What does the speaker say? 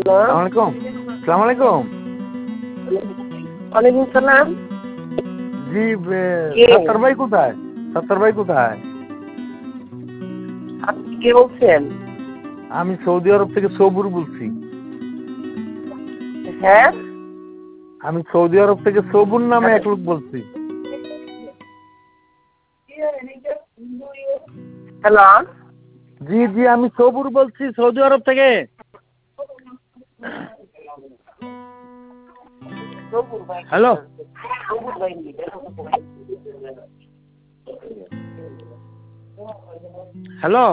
আসসালামু আলাইকুম। ওয়ালাইকুম সালাম। জি সত্তর ভাই কোথায়? সত্তর ভাই কোথায়? আপনি কে বলছেন? আমি সৌদি আরব থেকে সবুর বলছি। হ্যাঁ, আমি সৌদি আরব থেকে সবুর নামে এক লোক বলছি। হ্যালো। জি জি আমি সবুর বলছি সৌদি আরব থেকে। হ্যালো। হ্যালো।